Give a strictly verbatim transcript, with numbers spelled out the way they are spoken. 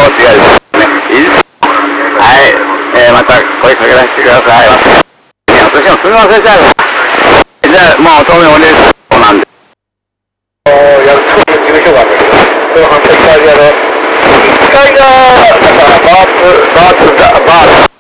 違うですね。いいです。はい、えー、また声かけらせてください。ね、私もすみませんじゃあ、じゃあもう当面お礼そうなんで。やると事務所があるんだけど、その反対側にあの、いっかいが、だからバーツ、バーツ、バーツ、